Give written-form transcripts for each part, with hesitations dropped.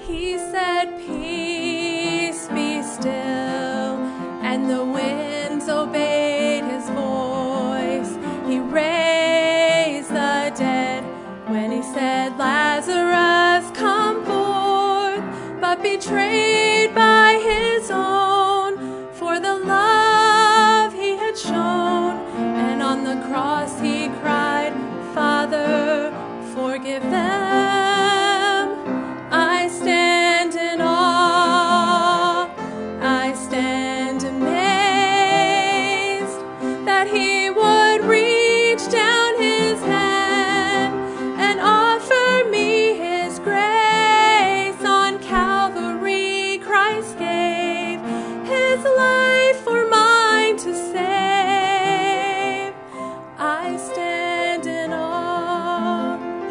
He said, "Peace, be still," and the winds obeyed his voice. He raised the dead when he said, "Lazarus, come forth," but betrayed by his own for the love he had shown. And on the cross he cried, "Father, forgive them." I stand in awe, I stand amazed that he would reach down his hand and offer me his grace. On Calvary Christ gave his life for mine to save. I stand in awe.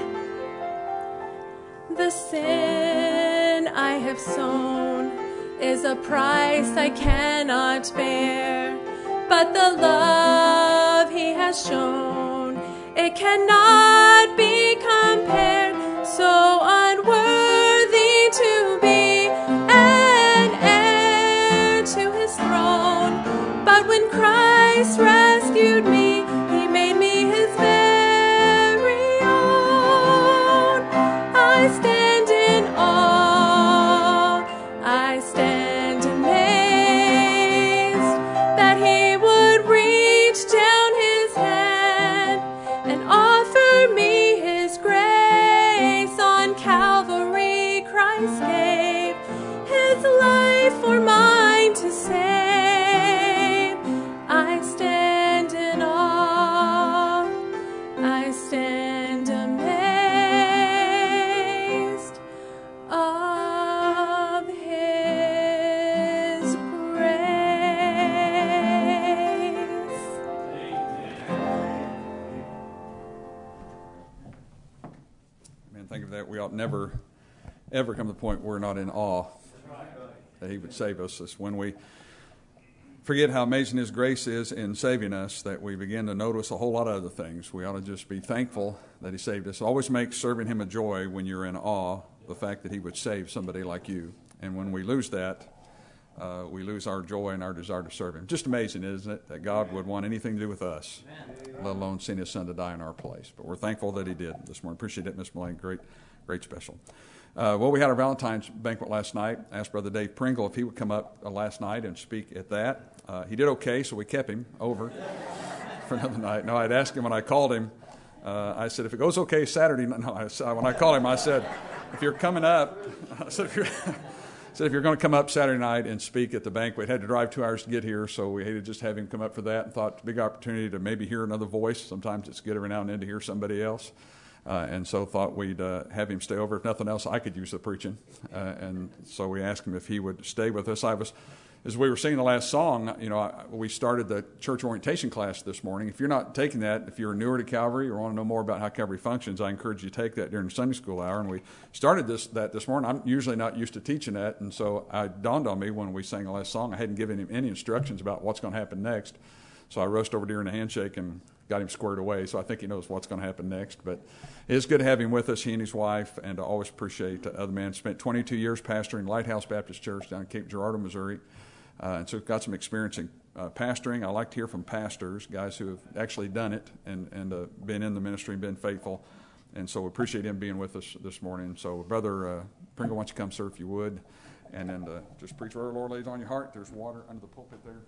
The sin I have sown is a price I cannot bear, but the love he has shown, it cannot be compared. So unworthy to be an heir to his throne, but when Christ rescued me, he made me his very own. I stand in awe, I stand amazed that he would reach down his hand and offer me his grace. On Calvary Christ gave his life for mine to save. I stand in awe, I stand amazed of his grace. Man, think of that. We ought never, ever come to the point where we're not in awe that he would save us. It's when we forget how amazing his grace is in saving us that we begin to notice a whole lot of other things. We ought to just be thankful that he saved us. Always make serving him a joy when you're in awe, the fact that he would save somebody like you. And when we lose that, we lose our joy and our desire to serve him. Just amazing, isn't it, that God would want anything to do with us, let alone send his son to die in our place. But we're thankful that he did this morning. Appreciate it, Miss Mullane. Great special. Well, we had our Valentine's banquet last night. I asked Brother Dave Pringle if he would come up last night and speak at that. He did okay, so we kept him over for another night. No, I'd asked him when I called him. I said, if it goes okay Saturday night. No, when I called him, I said, if you're coming up, I said, if you're going to come up Saturday night and speak at the banquet, had to drive 2 hours to get here, so we hated just have him come up for that, and thought it's a big opportunity to maybe hear another voice. Sometimes it's good every now and then to hear somebody else. And so thought we'd have him stay over. If nothing else, I could use the preaching. And so we asked him if he would stay with us. As we were singing the last song, we started the church orientation class this morning. If you're not taking that, if you're newer to Calvary or want to know more about how Calvary functions, I encourage you to take that during the Sunday school hour. And we started that this morning. I'm usually not used to teaching that, and so it dawned on me when we sang the last song, I hadn't given him any instructions about what's going to happen next. So I raced over during the handshake and got him squared away, so I think he knows what's going to happen next. But it's good to have him with us, he and his wife, and I always appreciate the other man. Spent 22 years pastoring Lighthouse Baptist Church down in Cape Girardeau, Missouri, and so got some experience in pastoring. I like to hear from pastors, guys who have actually done it and been in the ministry and been faithful, and so we appreciate him being with us this morning. So, Brother Pringle, why don't you come, sir, if you would, and then just preach whatever the Lord lays on your heart. There's water under the pulpit there.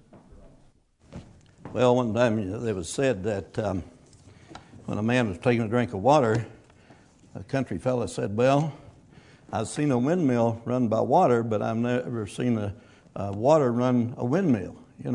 Well, one time it was said that when a man was taking a drink of water, a country fella said, well, I've seen a windmill run by water, but I've never seen a water run a windmill,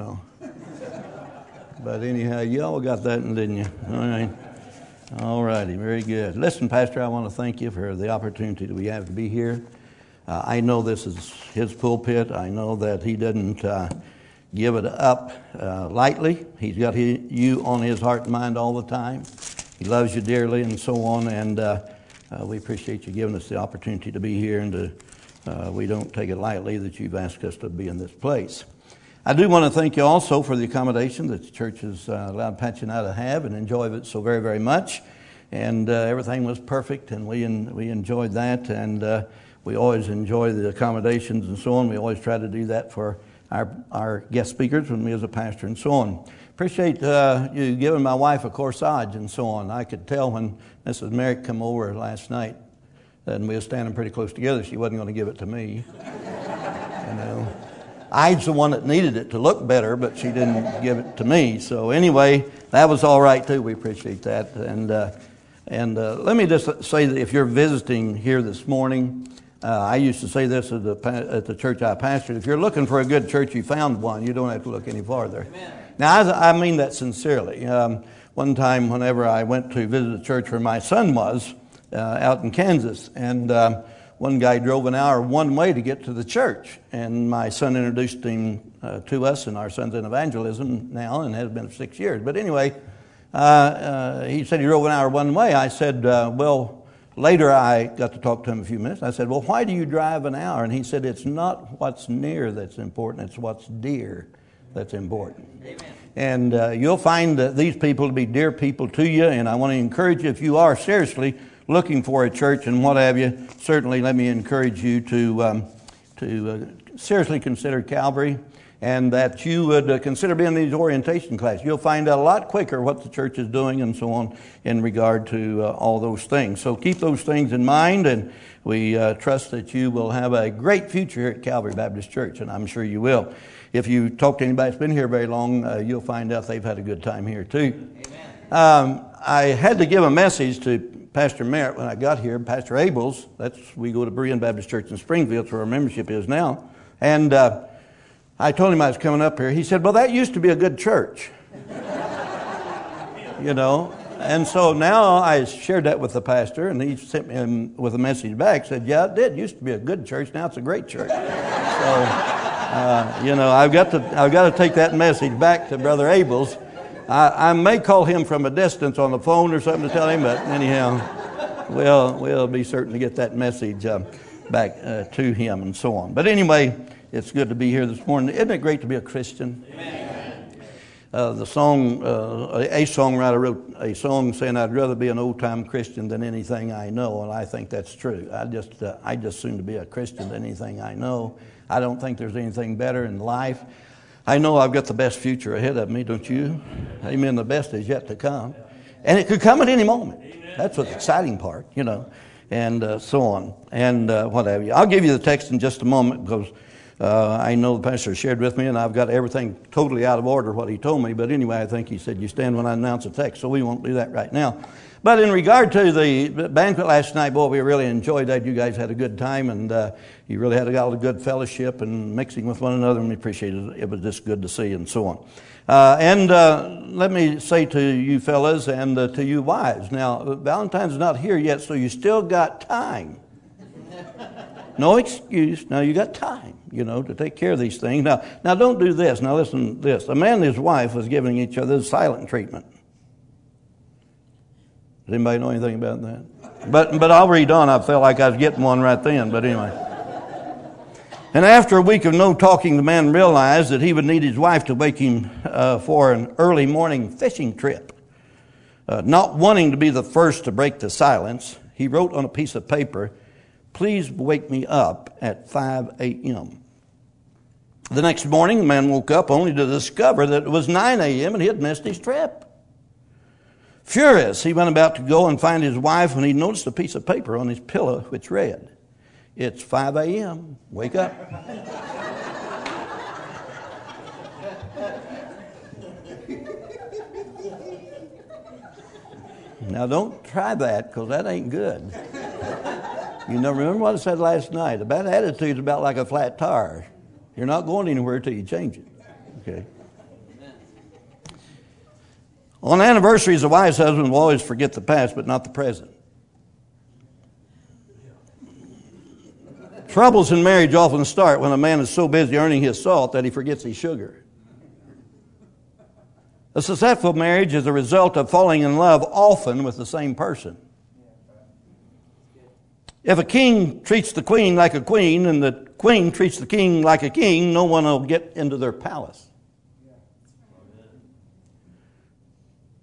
But anyhow, you all got that, didn't you? All right. All righty, very good. Listen, Pastor, I want to thank you for the opportunity that we have to be here. I know this is his pulpit. I know that he didn't give it up lightly. He's got you on his heart and mind all the time. He loves you dearly and so on, and we appreciate you giving us the opportunity to be here, and we don't take it lightly that you've asked us to be in this place. I do want to thank you also for the accommodation that the church has allowed Patsy and I to have and enjoy it so very, very much. And everything was perfect, and we enjoyed that. And We always enjoy the accommodations and so on. We always try to do that for our guest speakers and me as a pastor and so on. Appreciate you giving my wife a corsage and so on. I could tell when Mrs. Merrick come over last night, and we were standing pretty close together, she wasn't going to give it to me. You know, I was the one that needed it to look better, but she didn't give it to me. So anyway, that was all right too. We appreciate that. And let me just say that if you're visiting here this morning, I used to say this at the church I pastored. If you're looking for a good church, you found one. You don't have to look any farther. Amen. Now, I mean that sincerely. One time, whenever I went to visit a church where my son was, out in Kansas, and one guy drove an hour one way to get to the church, and my son introduced him to us, and our son's in evangelism now and has been for 6 years. But anyway, he said he drove an hour one way. I said, well, later I got to talk to him a few minutes. I said, well, why do you drive an hour? And he said, it's not what's near that's important, it's what's dear that's important. Amen. And you'll find these people to be dear people to you, and I want to encourage you, if you are seriously looking for a church and what have you, certainly let me encourage you to seriously consider Calvary, and that you would consider being in these orientation classes. You'll find out a lot quicker what the church is doing and so on in regard to all those things. So keep those things in mind, and we trust that you will have a great future here at Calvary Baptist Church, and I'm sure you will. If you talk to anybody that's been here very long, you'll find out they've had a good time here too. Amen. I had to give a message to Pastor Merritt when I got here. Pastor Abels, we go to Berean Baptist Church in Springfield, where our membership is now. And I told him I was coming up here. He said, well, that used to be a good church. You know. And so now I shared that with the pastor, and he sent me with a message back. Said, yeah, it did. It used to be a good church. Now it's a great church. So, you know, I've got to take that message back to Brother Abels. I may call him from a distance on the phone or something to tell him, but anyhow, we'll be certain to get that message back to him and so on. But anyway, it's good to be here this morning. Isn't it great to be a Christian? Amen. A songwriter wrote a song saying, I'd rather be an old-time Christian than anything I know, and I think that's true. I just soon to be a Christian than anything I know. I don't think there's anything better in life. I know I've got the best future ahead of me, don't you? Amen. The best is yet to come. And it could come at any moment. That's what's the exciting part, you know, and so on, and what have you. I'll give you the text in just a moment because I know the pastor shared with me, and I've got everything totally out of order what he told me. But anyway, I think he said, you stand when I announce the text, so we won't do that right now. But in regard to the banquet last night, boy, we really enjoyed that. You guys had a good time, and you really had a good fellowship and mixing with one another, and we appreciated it. It was just good to see and so on. And let me say to you fellas and to you wives, now, Valentine's not here yet, so you still got time. No excuse. Now, you got time, you know, to take care of these things. Now don't do this. Now, listen to this. A man and his wife was giving each other the silent treatment. Does anybody know anything about that? But I'll read on. I felt like I was getting one right then. But anyway. And after a week of no talking, the man realized that he would need his wife to wake him for an early morning fishing trip. Not wanting to be the first to break the silence, he wrote on a piece of paper, "Please wake me up at 5 a.m. The next morning, the man woke up only to discover that it was 9 a.m. and he had missed his trip. Furious, he went about to go and find his wife when he noticed a piece of paper on his pillow which read, "It's 5 a.m. Wake up." Now don't try that because that ain't good. You know, remember what I said last night? A bad attitude is about like a flat tire. You're not going anywhere till you change it. Okay. On anniversaries, a wise husband will always forget the past, but not the present. Troubles in marriage often start when a man is so busy earning his salt that he forgets his sugar. A successful marriage is a result of falling in love often with the same person. If a king treats the queen like a queen and the queen treats the king like a king, no one will get into their palace.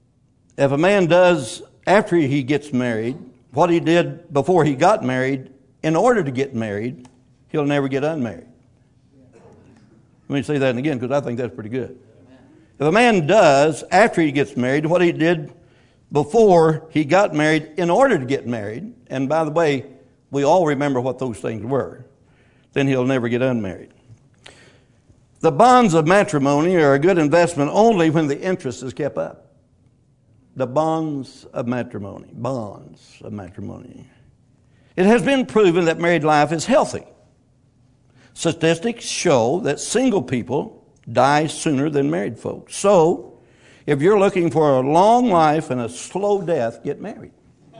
If a man does, after he gets married, what he did before he got married, in order to get married, he'll never get unmarried. Let me say that again because I think that's pretty good. If a man does, after he gets married, what he did before he got married in order to get married, and by the way, we all remember what those things were, then he'll never get unmarried. The bonds of matrimony are a good investment only when the interest is kept up. The bonds of matrimony. Bonds of matrimony. It has been proven that married life is healthy. Statistics show that single people die sooner than married folks. So, if you're looking for a long life and a slow death, get married.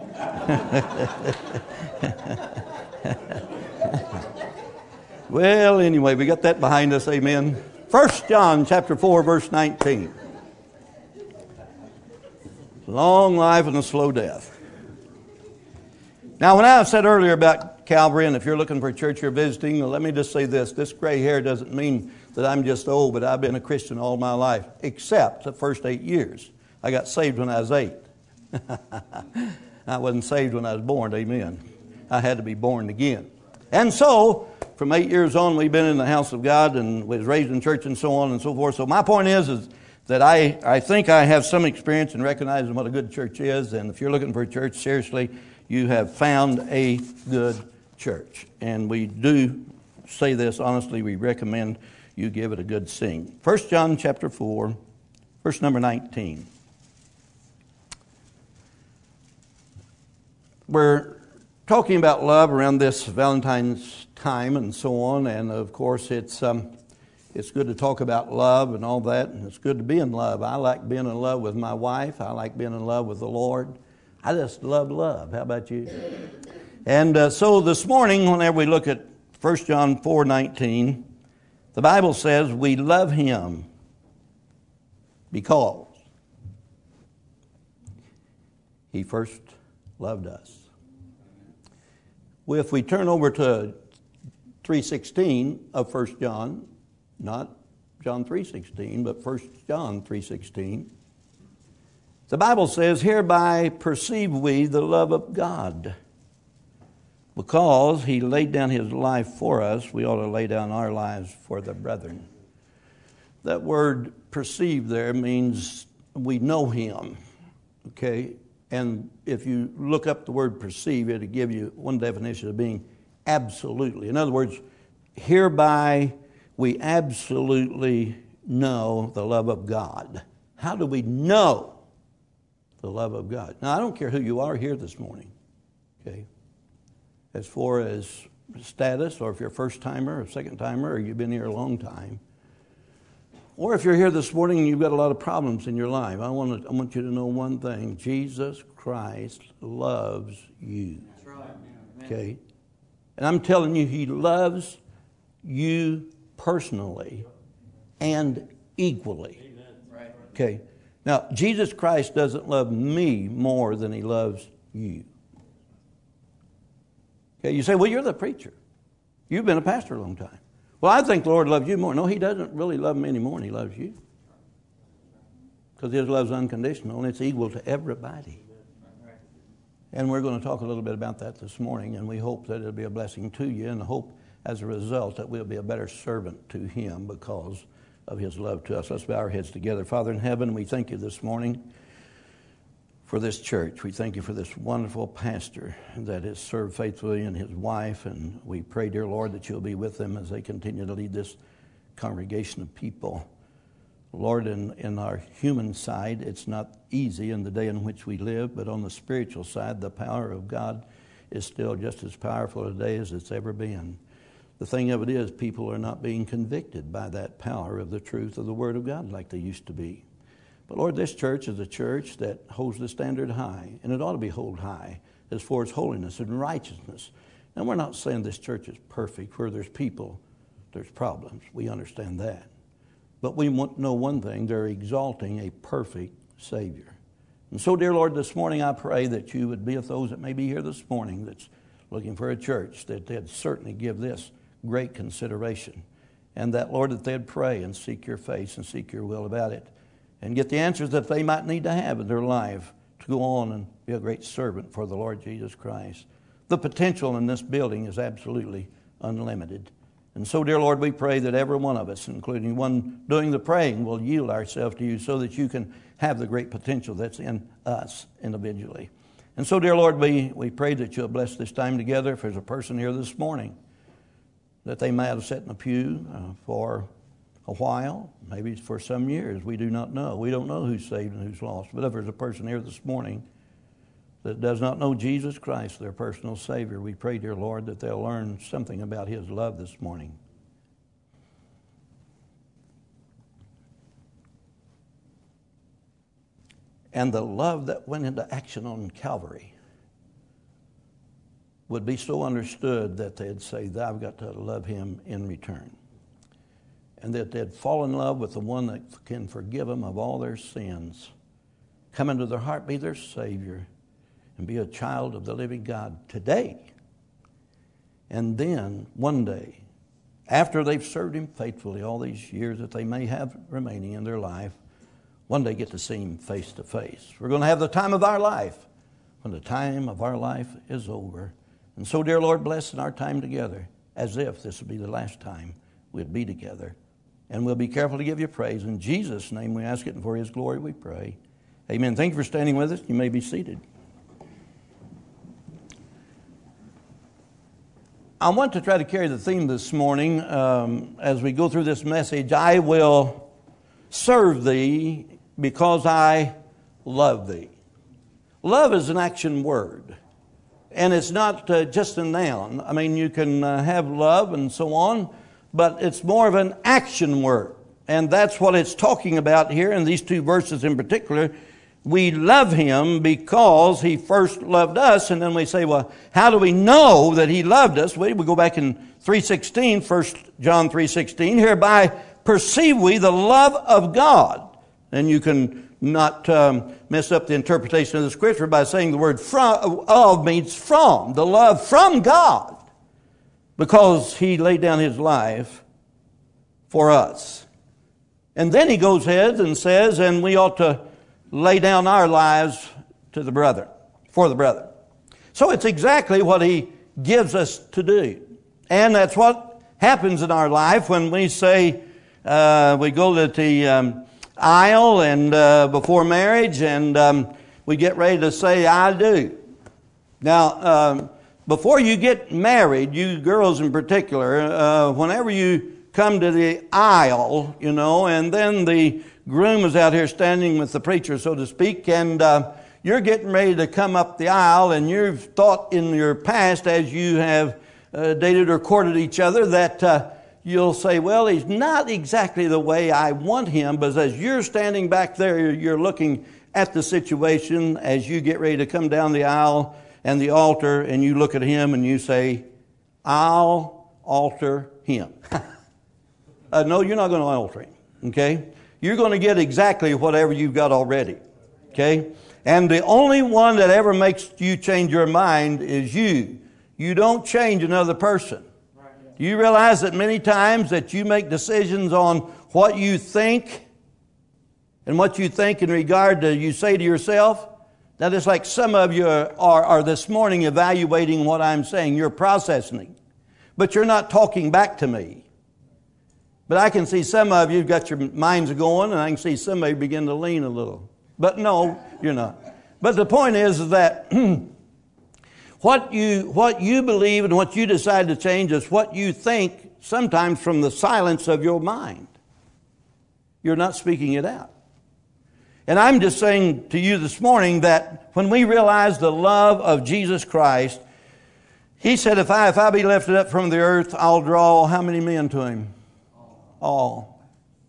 Well, anyway, we got that behind us, amen. 1 John chapter 4, verse 19. Long life and a slow death. Now, when I said earlier about Calvary, and if you're looking for a church you're visiting, let me just say this. This gray hair doesn't mean that I'm just old, but I've been a Christian all my life, except the first 8 years. I got saved when I was 8. I wasn't saved when I was born, amen. I had to be born again. And so, from 8 years on, we've been in the house of God and was raised in church and so on and so forth. So my point is that I think I have some experience in recognizing what a good church is. And if you're looking for a church, seriously, you have found a good church. And we do say this honestly. We recommend you give it a good sing. 1 John chapter 4, verse number 19. We're talking about love around this Valentine's time and so on, and of course it's good to talk about love and all that, and it's good to be in love. I like being in love with my wife. I like being in love with the Lord. I just love love. How about you? And so this morning, whenever we look at 1 John 4:19, the Bible says we love Him because He first loved us. Well, if we turn over to 3:16 of 1 John, not John 3:16, but 1 John 3:16, the Bible says, hereby perceive we the love of God. Because He laid down His life for us, we ought to lay down our lives for the brethren. That word perceive there means we know Him, okay? And if you look up the word perceive, it'll give you one definition of being absolutely. In other words, hereby we absolutely know the love of God. How do we know the love of God? Now, I don't care who you are here this morning, okay? As far as status, or if you're a first-timer, or a second-timer, or you've been here a long time. Or if you're here this morning and you've got a lot of problems in your life, I want you to know one thing. Jesus Christ loves you. That's right. Okay? And I'm telling you, He loves you personally and equally. Right. Okay? Now, Jesus Christ doesn't love me more than He loves you. Okay, you say, well, you're the preacher. You've been a pastor a long time. Well, I think the Lord loves you more. No, He doesn't really love me any more than He loves you. Because His love is unconditional and it's equal to everybody. And we're going to talk a little bit about that this morning, and we hope that it'll be a blessing to you, and hope as a result that we'll be a better servant to Him because of His love to us. Let's bow our heads together. Father in heaven, we thank You this morning for this church. We thank You for this wonderful pastor that has served faithfully, and his wife, and we pray, dear Lord, that You'll be with them as they continue to lead this congregation of people. Lord, in our human side, it's not easy in the day in which we live, but on the spiritual side, the power of God is still just as powerful today as it's ever been. The thing of it is, people are not being convicted by that power of the truth of the Word of God like they used to be. But Lord, this church is a church that holds the standard high, and it ought to be held high as far as holiness and righteousness. And we're not saying this church is perfect. Where there's people, there's problems. We understand that. But we know one thing, they're exalting a perfect Savior. And so, dear Lord, this morning I pray that You would be with those that may be here this morning that's looking for a church, that they'd certainly give this great consideration. And that, Lord, that they'd pray and seek Your face and seek Your will about it, and get the answers that they might need to have in their life to go on and be a great servant for the Lord Jesus Christ. The potential in this building is absolutely unlimited. And so, dear Lord, we pray that every one of us, including one doing the praying, will yield ourselves to you so that you can have the great potential that's in us individually. And so, dear Lord, we pray that you'll bless this time together. If there's a person here this morning that they might have sat in a pew for a while, maybe for some years, we do not know. We don't know who's saved and who's lost. But if there's a person here this morning that does not know Jesus Christ, their personal Savior, we pray, dear Lord, that they'll learn something about His love this morning. And the love that went into action on Calvary would be so understood that they'd say, I've got to love Him in return. And that they'd fall in love with the one that can forgive them of all their sins, come into their heart, be their Savior, and be a child of the living God today. And then one day, after they've served Him faithfully all these years that they may have remaining in their life, one day get to see Him face to face. We're going to have the time of our life when the time of our life is over. And so, dear Lord, bless in our time together as if this would be the last time we'd be together. And we'll be careful to give you praise. In Jesus' name we ask it, and for His glory we pray. Amen. Thank you for standing with us. You may be seated. I want to try to carry the theme this morning as we go through this message. I will serve thee because I love thee. Love is an action word. And it's not just a noun. I mean, you can have love and so on, but it's more of an action word. And that's what it's talking about here in these two verses in particular. We love Him because He first loved us. And then we say, well, how do we know that He loved us? We go back in 3:16, 1 John 3:16. Hereby perceive we the love of God. And you can not mess up the interpretation of the Scripture by saying the word of means from. The love from God. Because He laid down His life for us. And then He goes ahead and says, and we ought to lay down our lives to the brother, for the brother. So it's exactly what He gives us to do. And that's what happens in our life when we say, we go to the aisle and before marriage and we get ready to say, I do. Now, before you get married, you girls in particular, whenever you come to the aisle, you know, and then the groom is out here standing with the preacher, so to speak, and you're getting ready to come up the aisle, and you've thought in your past as you have dated or courted each other that you'll say, well, he's not exactly the way I want him, but as you're standing back there, you're looking at the situation as you get ready to come down the aisle and the altar, and you look at him and you say, I'll alter him. No, you're not going to alter him, okay? You're going to get exactly whatever you've got already, okay? And the only one that ever makes you change your mind is you. You don't change another person. You realize that many times that you make decisions on what you think and what you think in regard to, you say to yourself, that is like some of you are this morning evaluating what I'm saying. You're processing, but you're not talking back to me. But I can see some of you have got your minds going, and I can see some of you begin to lean a little. But no, you're not. But the point is that what you believe and what you decide to change is what you think sometimes from the silence of your mind. You're not speaking it out. And I'm just saying to you this morning that when we realize the love of Jesus Christ, He said, if I be lifted up from the earth, I'll draw how many men to Him? All.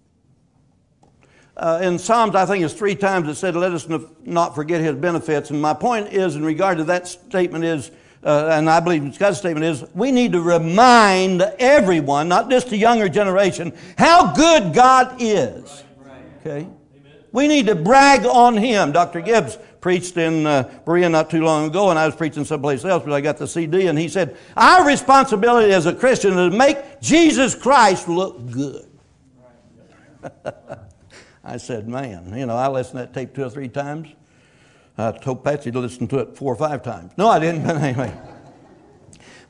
In Psalms, I think it's 3 times it said, let us not forget His benefits. And my point is, in regard to that statement is, and I believe God's statement is, we need to remind everyone, not just the younger generation, how good God is. Okay? We need to brag on Him. Dr. Gibbs preached in Berea not too long ago, and I was preaching someplace else, but I got the CD, and he said, our responsibility as a Christian is to make Jesus Christ look good. I said, man, I listened to that tape 2 or 3 times. I told Patsy to listen to it 4 or 5 times. No, I didn't, but anyway.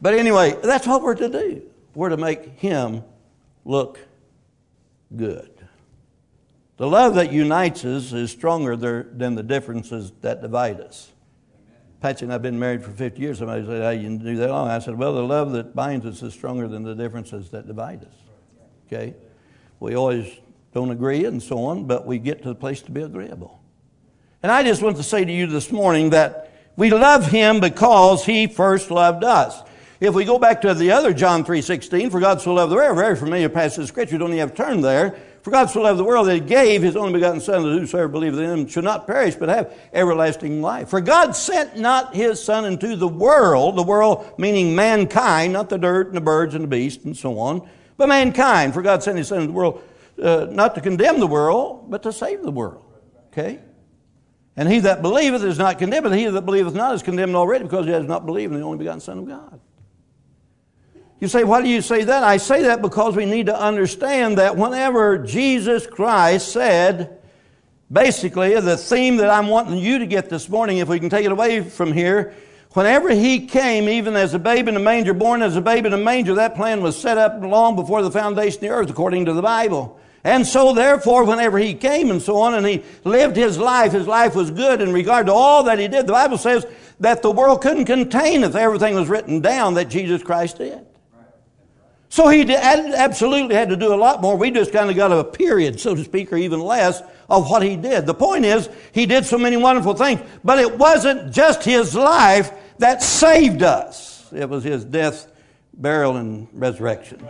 But anyway, that's what we're to do. We're to make Him look good. The love that unites us is stronger than the differences that divide us. Patsy and I have been married for 50 years. Somebody said, how you do that long? I said, well, the love that binds us is stronger than the differences that divide us. Okay? We always don't agree and so on, but we get to the place to be agreeable. And I just want to say to you this morning that we love Him because He first loved us. If we go back to the other John 3:16, for God so loved the world, very familiar passage of Scripture, don't even have to turn there. For God so loved the world that He gave His only begotten Son, that whosoever believeth in Him should not perish, but have everlasting life. For God sent not His Son into the world meaning mankind, not the dirt and the birds and the beasts and so on, but mankind. For God sent His Son into the world not to condemn the world, but to save the world. Okay? And he that believeth is not condemned, but he that believeth not is condemned already, because he has not believed in the only begotten Son of God. You say, why do you say that? I say that because we need to understand that whenever Jesus Christ said, basically, the theme that I'm wanting you to get this morning, if we can take it away from here, whenever He came, even as a babe in a manger, born as a babe in a manger, that plan was set up long before the foundation of the earth, according to the Bible. And so, therefore, whenever He came and so on, and He lived His life was good in regard to all that He did. The Bible says that the world couldn't contain if everything was written down that Jesus Christ did. So He absolutely had to do a lot more. We just kind of got a period, so to speak, or even less, of what He did. The point is, He did so many wonderful things, but it wasn't just His life that saved us. It was His death, burial, and resurrection.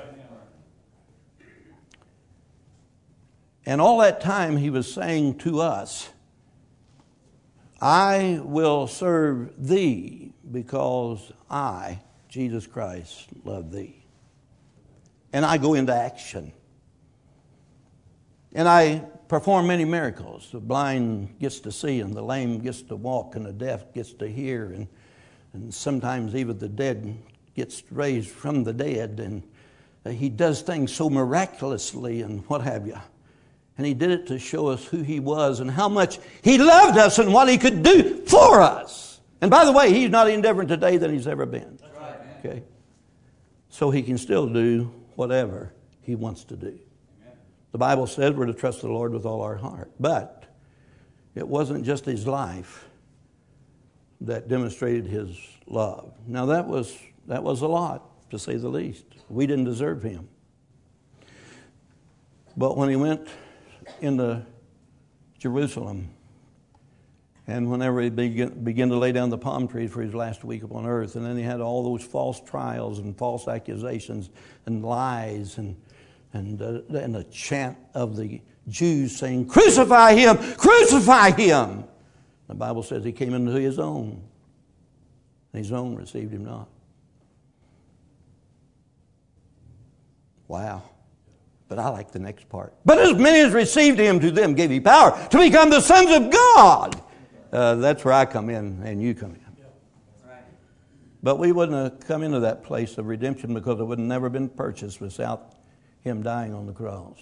And all that time He was saying to us, I will serve thee because I, Jesus Christ, love thee. And I go into action. And I perform many miracles. The blind gets to see, and the lame gets to walk, and the deaf gets to hear, and sometimes even the dead gets raised from the dead. And He does things so miraculously and what have you. And He did it to show us who He was and how much He loved us and what He could do for us. And by the way, He's not any different today than He's ever been. That's right, okay? So He can still do whatever He wants to do. Amen. The Bible says we're to trust the Lord with all our heart. But it wasn't just His life that demonstrated His love. Now that was a lot, to say the least. We didn't deserve Him. But when He went into Jerusalem, and whenever He began to lay down the palm trees for His last week upon earth, and then He had all those false trials and false accusations and lies and a chant of the Jews saying, crucify Him, crucify Him. The Bible says He came into His own, and His own received Him not. Wow. But I like the next part. But as many as received Him, to them gave He power to become the sons of God. That's where I come in and you come in. But we wouldn't have come into that place of redemption because it would have never been purchased without Him dying on the cross.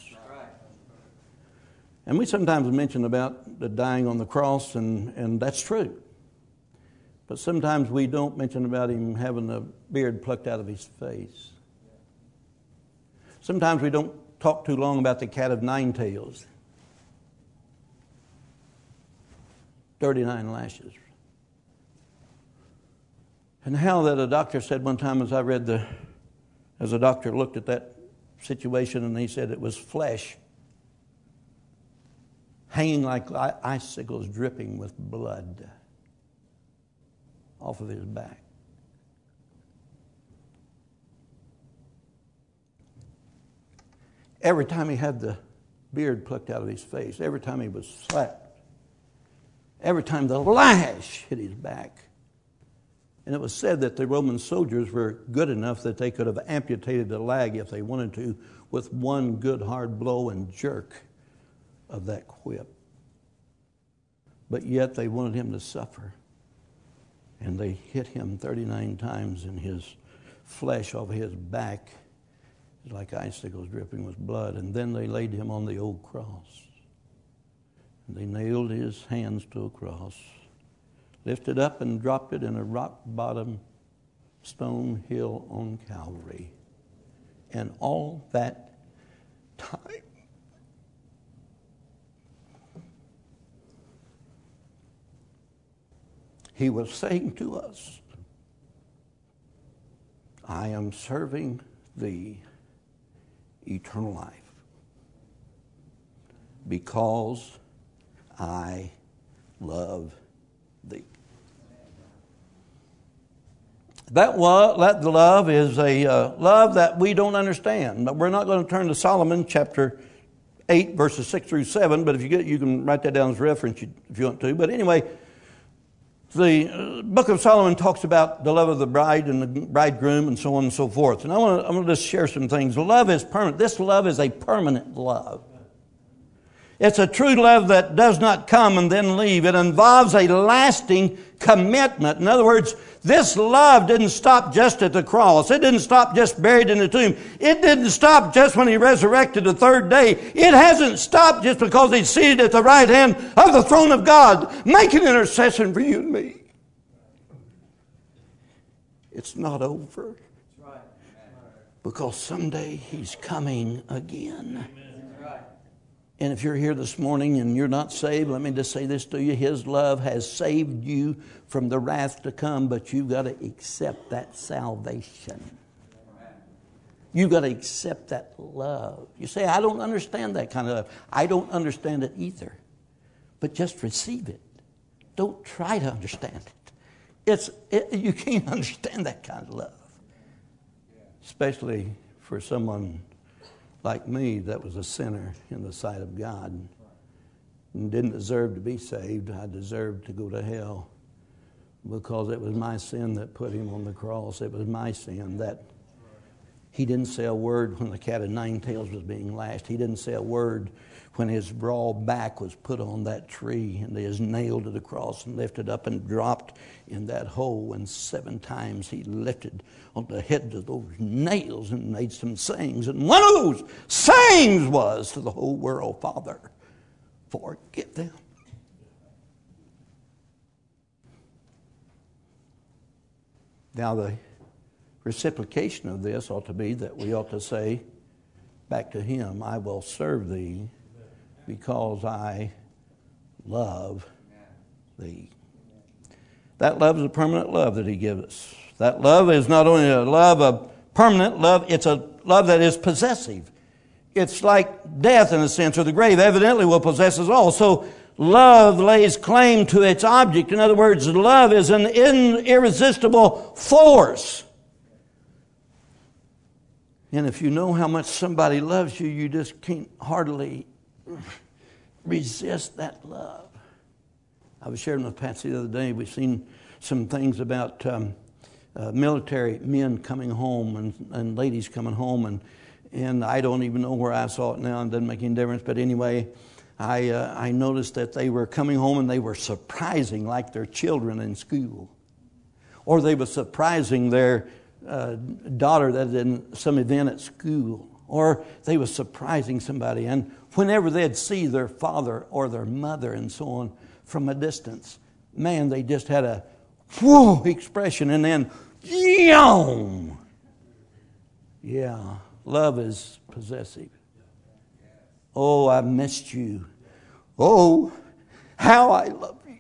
And we sometimes mention about the dying on the cross, and that's true. But sometimes we don't mention about Him having the beard plucked out of His face. Sometimes we don't talk too long about the cat of nine tails. 39 lashes. And how that a doctor said one time, as a doctor looked at that situation, and he said it was flesh hanging like icicles dripping with blood off of his back. Every time he had the beard plucked out of his face, every time he was slapped, every time the lash hit his back. And it was said that the Roman soldiers were good enough that they could have amputated the leg if they wanted to with one good hard blow and jerk of that whip. But yet they wanted Him to suffer. And they hit Him 39 times, and his flesh over his back is like icicles dripping with blood. And then they laid Him on the old cross. And they nailed His hands to a cross, lifted up and dropped it in a rock bottom Stone Hill on Calvary. And all that time, He was saying to us, I am serving thee eternal life because I love thee. That love is a love that we don't understand. But we're not going to turn to Solomon chapter 8, verses 6 through 7. But if you can write that down as reference if you want to. But anyway, the book of Solomon talks about the love of the bride and the bridegroom and so on and so forth. And I'm going to just share some things. Love is permanent. This love is a permanent love. It's a true love that does not come and then leave. It involves a lasting commitment. In other words, this love didn't stop just at the cross. It didn't stop just buried in the tomb. It didn't stop just when He resurrected the third day. It hasn't stopped just because He's seated at the right hand of the throne of God, making intercession for you and me. It's not over. Because someday He's coming again. And if you're here this morning and you're not saved, let me just say this to you. His love has saved you from the wrath to come, but you've got to accept that salvation. You've got to accept that love. You say, I don't understand that kind of love. I don't understand it either. But just receive it. Don't try to understand it. You can't understand that kind of love. Especially for someone like me that was a sinner in the sight of God and didn't deserve to be saved. I deserved to go to hell because it was my sin that put Him on the cross. It was my sin that He didn't say a word when the cat of nine tails was being lashed. He didn't say a word when His raw back was put on that tree and He was nailed to the cross and lifted up and dropped in that hole. And 7 times He lifted on the head of those nails and made some sayings. And one of those sayings was to the whole world, Father, forgive them. Now the reciprocation of this ought to be that we ought to say back to Him, I will serve thee because I love thee. That love is a permanent love that He gives us. That love is not only a love of permanent love, it's a love that is possessive. It's like death in a sense, or the grave evidently will possess us all. So love lays claim to its object. In other words, love is an irresistible force. And if you know how much somebody loves you, you just can't hardly resist that love. I was sharing with Patsy the other day. We've seen some things about military men coming home and ladies coming home. And I don't even know where I saw it now. It doesn't make any difference. But anyway, I noticed that they were coming home and they were surprising like their children in school. Or they were surprising their daughter that in some event at school, or they were surprising somebody, and whenever they'd see their father or their mother and so on from a distance, man, they just had a whoa expression, and then yum. Yeah, love is possessive. Oh, I missed you. Oh, how I love you.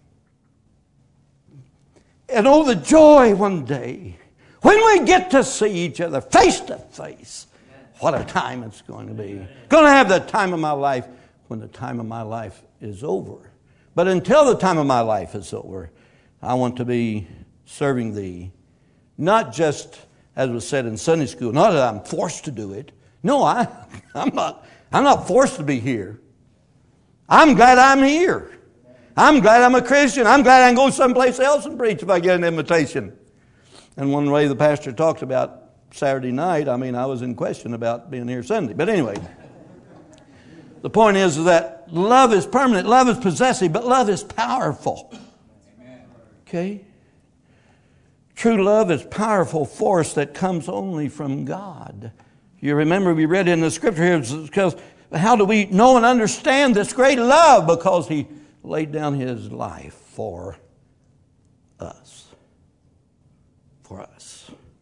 And oh, the joy one day when we get to see each other face to face. What a time it's going to be. Going to have the time of my life when the time of my life is over. But until the time of my life is over, I want to be serving thee. Not just, as was said in Sunday school, not that I'm forced to do it. No, I'm not forced to be here. I'm glad I'm here. I'm glad I'm a Christian. I'm glad I can go someplace else and preach if I get an invitation. And one way the pastor talked about Saturday night, I was in question about being here Sunday. But anyway, the point is that love is permanent, love is possessive, but love is powerful. Okay? True love is powerful force that comes only from God. You remember we read in the scripture here, because how do we know and understand this great love? Because He laid down His life for us. For us.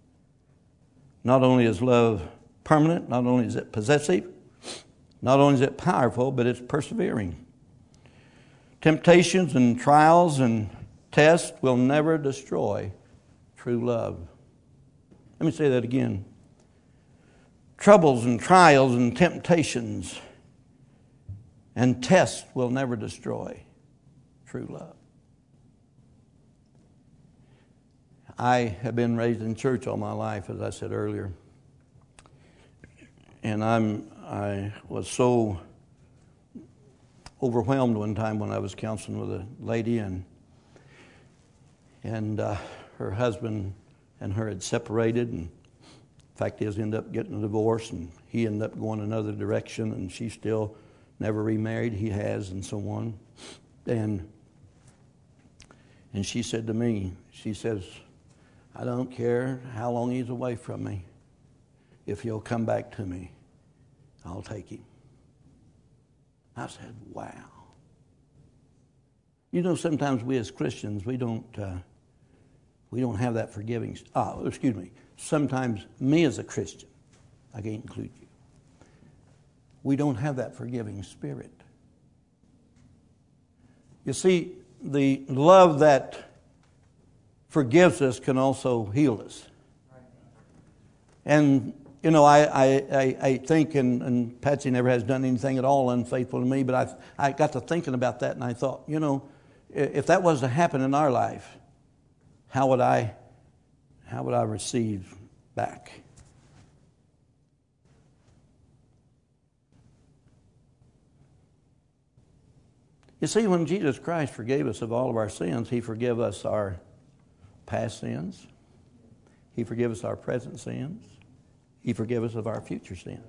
Not only is love permanent, not only is it possessive, not only is it powerful, but it's persevering. Temptations and trials and tests will never destroy true love. Let me say that again. Troubles and trials and temptations and tests will never destroy true love. I have been raised in church all my life, as I said earlier. And I was so overwhelmed one time when I was counseling with a lady, and her husband and her had separated, and fact is, ended up getting a divorce, and he ended up going another direction, and she still never remarried. He has, and so on. And she said to me, she says, I don't care how long he's away from me. If he'll come back to me, I'll take him. I said, wow. You know, sometimes we as Christians, we don't have that forgiving. Sometimes me as a Christian, I can't include you, we don't have that forgiving spirit. You see, the love that forgives us can also heal us. And, you know, I think, and Patsy never has done anything at all unfaithful to me, but I got to thinking about that, and I thought, you know, if that was to happen in our life, how would I receive back? You see, when Jesus Christ forgave us of all of our sins, He forgave us our past sins. He forgave us our present sins. He forgave us of our future sins.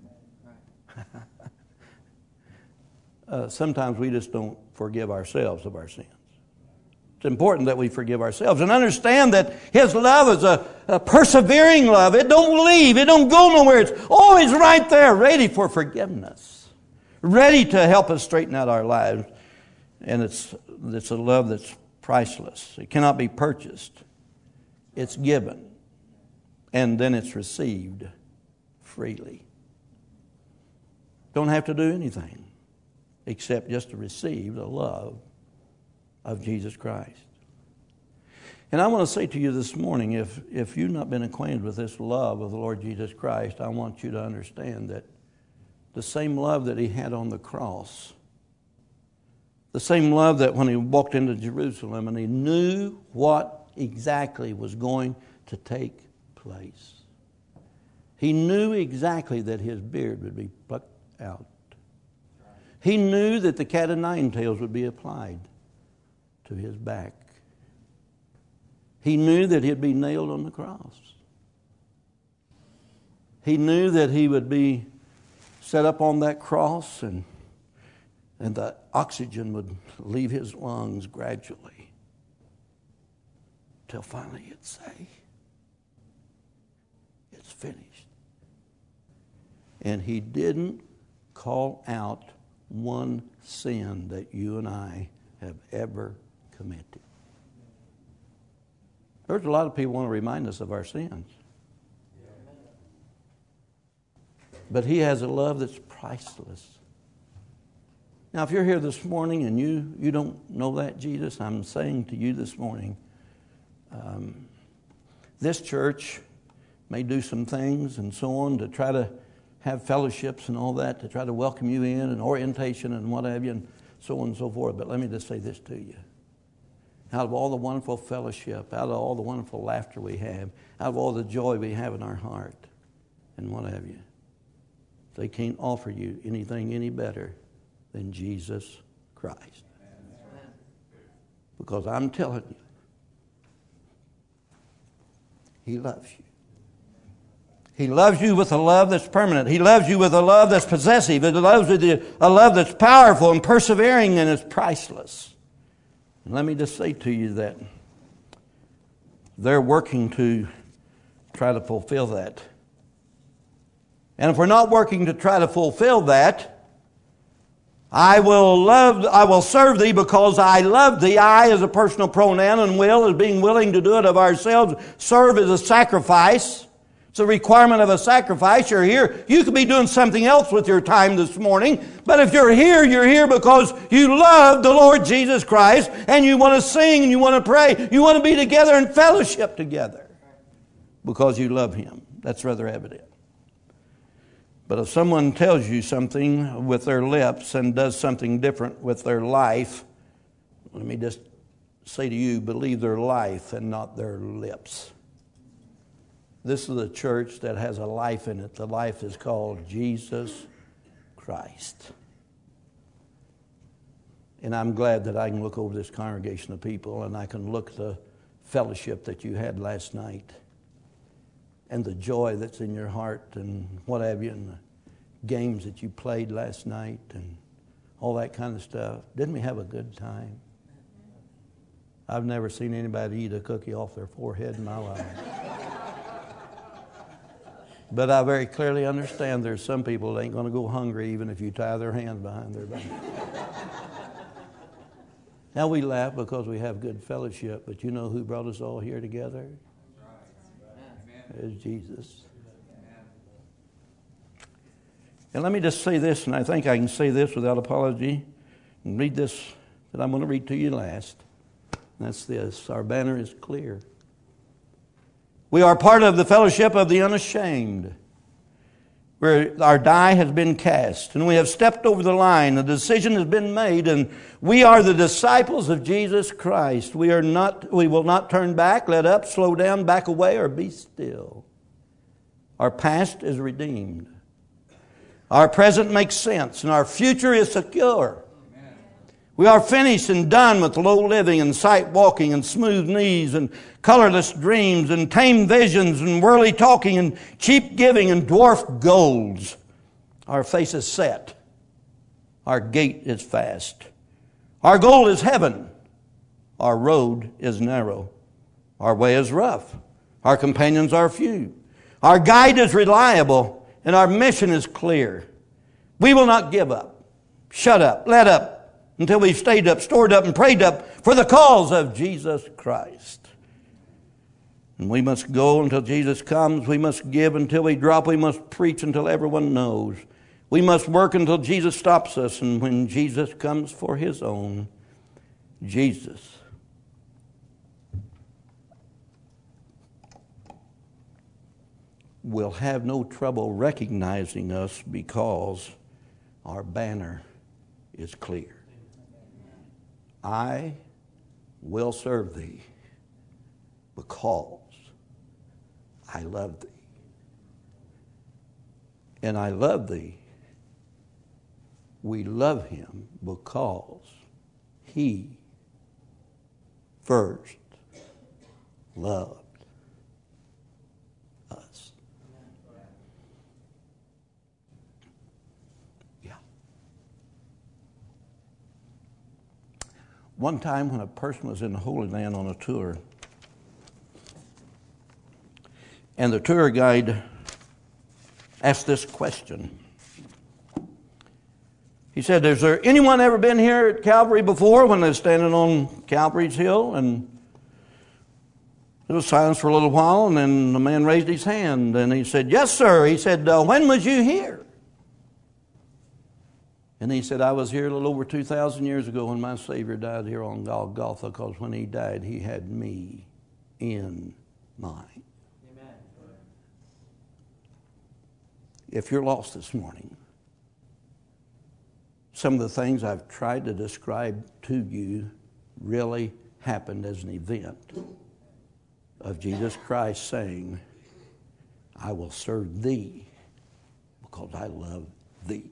Sometimes we just don't forgive ourselves of our sins. It's important that we forgive ourselves and understand that His love is a persevering love. It don't leave. It don't go nowhere. It's always right there, ready for forgiveness, ready to help us straighten out our lives. And it's a love that's priceless. It cannot be purchased. It's given. And then it's received freely. Don't have to do anything except just to receive the love of Jesus Christ. And I want to say to you this morning, if you've not been acquainted with this love of the Lord Jesus Christ, I want you to understand that the same love that He had on the cross, the same love that when He walked into Jerusalem and He knew what exactly was going to take place. He knew exactly that His beard would be plucked out. He knew that the cat o' nine tails would be applied to His back. He knew that He'd be nailed on the cross. He knew that He would be set up on that cross and the oxygen would leave His lungs gradually till finally He'd say, it's finished. And He didn't call out one sin that you and I have ever committed. There's a lot of people who want to remind us of our sins. But He has a love that's priceless. Now, if you're here this morning and you don't know that Jesus, I'm saying to you this morning, this church may do some things and so on to try to have fellowships and all that, to try to welcome you in and orientation and what have you and so on and so forth. But let me just say this to you. Out of all the wonderful fellowship, out of all the wonderful laughter we have, out of all the joy we have in our heart and what have you, they can't offer you anything any better than Jesus Christ. Because I'm telling you, He loves you. He loves you with a love that's permanent. He loves you with a love that's possessive. He loves you with a love that's powerful and persevering and is priceless. And let me just say to you that they're working to try to fulfill that. And if we're not working to try to fulfill that, I will serve thee because I love thee. I is a personal pronoun, and will is being willing to do it of ourselves. Serve is a sacrifice. It's a requirement of a sacrifice. You're here. You could be doing something else with your time this morning. But if you're here because you love the Lord Jesus Christ and you want to sing and you want to pray. You want to be together in fellowship together because you love Him. That's rather evident. But if someone tells you something with their lips and does something different with their life, let me just say to you, believe their life and not their lips. This is a church that has a life in it. The life is called Jesus Christ. And I'm glad that I can look over this congregation of people and I can look at the fellowship that you had last night and the joy that's in your heart and what have you, and the games that you played last night and all that kind of stuff. Didn't we have a good time? I've never seen anybody eat a cookie off their forehead in my life. But I very clearly understand there's some people that ain't going to go hungry even if you tie their hands behind their back. Now we laugh because we have good fellowship, but you know who brought us all here together? It's Jesus. And let me just say this, and I think I can say this without apology, and read this that I'm going to read to you last. And that's this. Our banner is clear. We are part of the fellowship of the unashamed, where our die has been cast, and we have stepped over the line. The decision has been made, and we are the disciples of Jesus Christ. We will not turn back, let up, slow down, back away, or be still. Our past is redeemed. Our present makes sense, and our future is secure. We are finished and done with low living and sight walking and smooth knees and colorless dreams and tame visions and worldly talking and cheap giving and dwarf goals. Our face is set. Our gait is fast. Our goal is heaven. Our road is narrow. Our way is rough. Our companions are few. Our guide is reliable and our mission is clear. We will not give up, shut up, let up, until we've stayed up, stored up, and prayed up for the cause of Jesus Christ. And we must go until Jesus comes. We must give until we drop. We must preach until everyone knows. We must work until Jesus stops us. And when Jesus comes for His own, Jesus will have no trouble recognizing us because our banner is clear. I will serve thee because I love thee. And I love thee. We love Him because He first loved us. One time when a person was in the Holy Land on a tour, and the tour guide asked this question. He said, has there anyone ever been here at Calvary before when they're standing on Calvary's Hill? And there was silence for a little while, and then the man raised his hand, and he said, yes, sir. He said, when was you here? And he said, I was here a little over 2,000 years ago when my Savior died here on Golgotha, because when He died, He had me in mind. Amen. If you're lost this morning, some of the things I've tried to describe to you really happened as an event of Jesus Christ saying, I will serve thee because I love thee.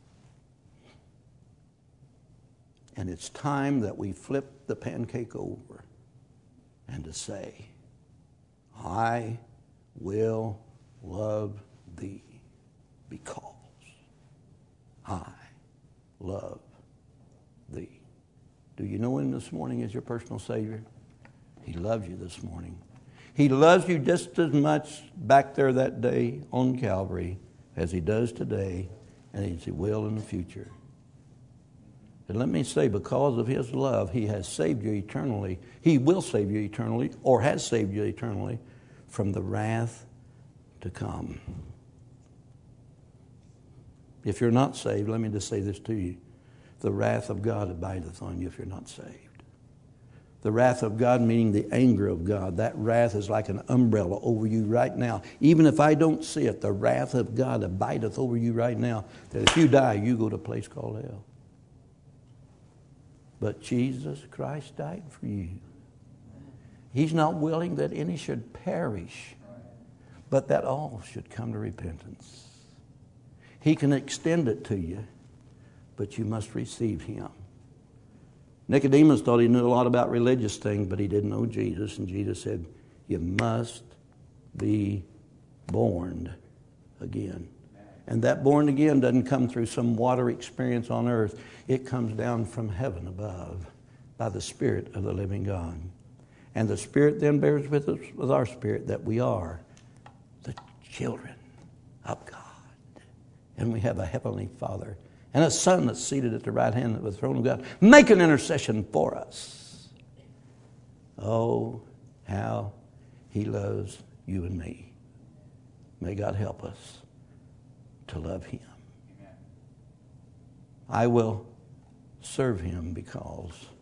And it's time that we flip the pancake over and to say, I will love thee because I love thee. Do you know Him this morning as your personal Savior? He loves you this morning. He loves you just as much back there that day on Calvary as He does today, and as He will in the future. And let me say, because of His love, He has saved you eternally. He will save you eternally, or has saved you eternally, from the wrath to come. If you're not saved, let me just say this to you. The wrath of God abideth on you if you're not saved. The wrath of God, meaning the anger of God. That wrath is like an umbrella over you right now. Even if I don't see it, the wrath of God abideth over you right now. That if you die, you go to a place called hell. But Jesus Christ died for you. He's not willing that any should perish, but that all should come to repentance. He can extend it to you, but you must receive Him. Nicodemus thought he knew a lot about religious things, but he didn't know Jesus. And Jesus said, you must be born again. And that born again doesn't come through some water experience on earth. It comes down from heaven above by the Spirit of the living God. And the Spirit then bears with us, with our spirit, that we are the children of God. And we have a Heavenly Father and a Son that's seated at the right hand of the throne of God. Make an intercession for us. Oh, how He loves you and me. May God help us to love Him. I will serve Him because